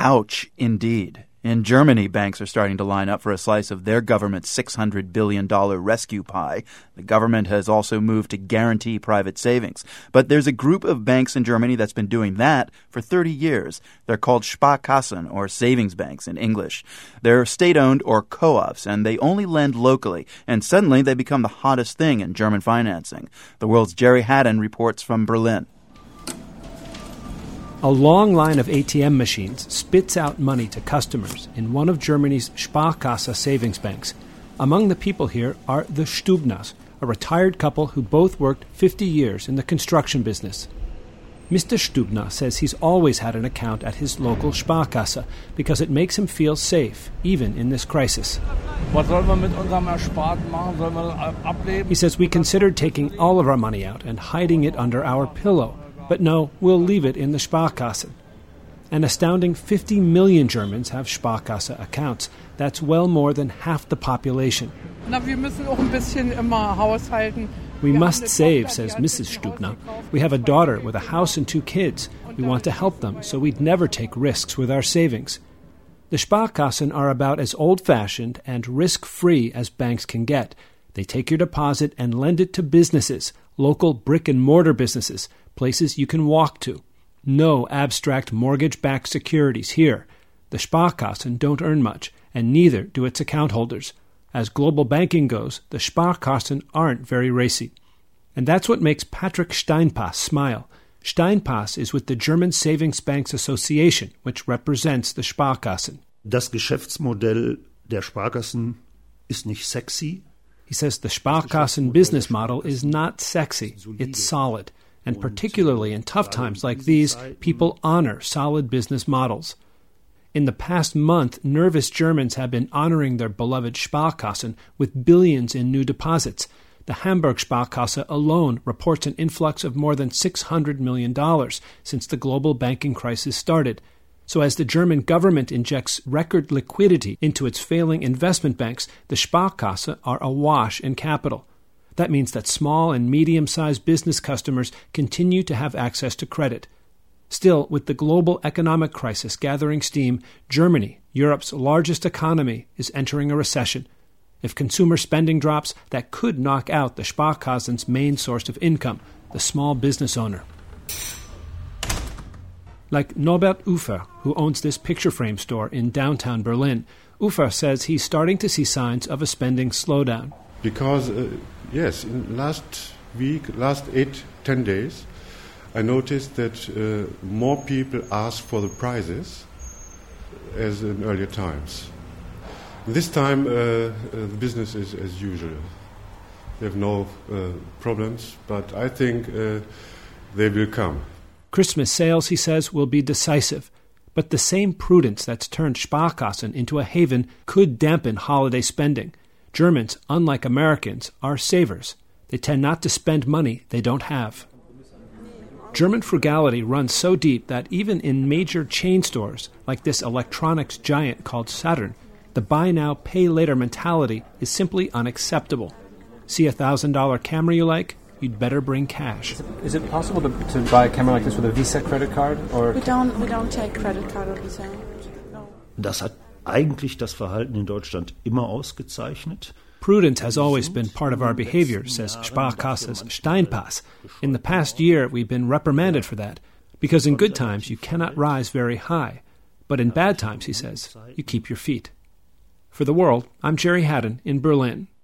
Ouch, indeed. In Germany, banks are starting to line up for a slice of their government's $600 billion rescue pie. The government has also moved to guarantee private savings. But there's a group of banks in Germany that's been doing that for 30 years. They're called Sparkassen, or savings banks in English. They're state-owned or co-ops, and they only lend locally. And suddenly they become the hottest thing in German financing. The World's Jerry Haddon reports from Berlin. A long line of ATM machines spits out money to customers in one of Germany's Sparkasse savings banks. Among the people here are the Stubners, a retired couple who both worked 50 years in the construction business. Mr. Stubner says he's always had an account at his local Sparkasse because it makes him feel safe, even in this crisis. He says we considered taking all of our money out and hiding it under our pillow. But no, we'll leave it in the Sparkassen. An astounding 50 million Germans have Sparkasse accounts. That's well more than half the population. We must save, says Mrs. Stubner. We have a daughter with a house and 2 kids. We want to help them, so we'd never take risks with our savings. The Sparkassen are about as old-fashioned and risk-free as banks can get. They take your deposit and lend it to businesses, local brick-and-mortar businesses, places you can walk to. No abstract mortgage-backed securities here. The Sparkassen don't earn much, and neither do its account holders. As global banking goes, the Sparkassen aren't very racy. And that's what makes Patrick Steinpass smile. Steinpass is with the German Savings Banks Association, which represents the Sparkassen. Das Geschäftsmodell der Sparkassen ist nicht sexy. He says the Sparkassen business model is not sexy, it's solid. And particularly in tough times like these, people honor solid business models. In the past month, nervous Germans have been honoring their beloved Sparkassen with billions in new deposits. The Hamburg Sparkasse alone reports an influx of more than $600 million since the global banking crisis started. So as the German government injects record liquidity into its failing investment banks, the Sparkasse are awash in capital. That means that small and medium-sized business customers continue to have access to credit. Still, with the global economic crisis gathering steam, Germany, Europe's largest economy, is entering a recession. If consumer spending drops, that could knock out the Sparkassen's main source of income, the small business owner. Like Norbert Ufer, who owns this picture frame store in downtown Berlin, Ufer says he's starting to see signs of a spending slowdown. Because, yes, in last 8-10 days, I noticed that more people ask for the prices as in earlier times. This time, the business is as usual. They have no problems, but I think they will come. Christmas sales, he says, will be decisive. But the same prudence that's turned Sparkassen into a haven could dampen holiday spending. Germans, unlike Americans, are savers. They tend not to spend money they don't have. German frugality runs so deep that even in major chain stores, like this electronics giant called Saturn, the buy now, pay later mentality is simply unacceptable. See a $1,000 camera you like? You'd better bring cash. Is it possible to buy a camera like this with a Visa credit card? Or We don't take credit card or Visa. No. Das hat eigentlich das Verhalten in Deutschland immer ausgezeichnet. Prudence has always been part of our behavior, says Sparkasse's Steinpass. In the past year, we've been reprimanded for that, because in good times you cannot rise very high. But in bad times, he says, you keep your feet. For The World, I'm Jerry Haddon in Berlin.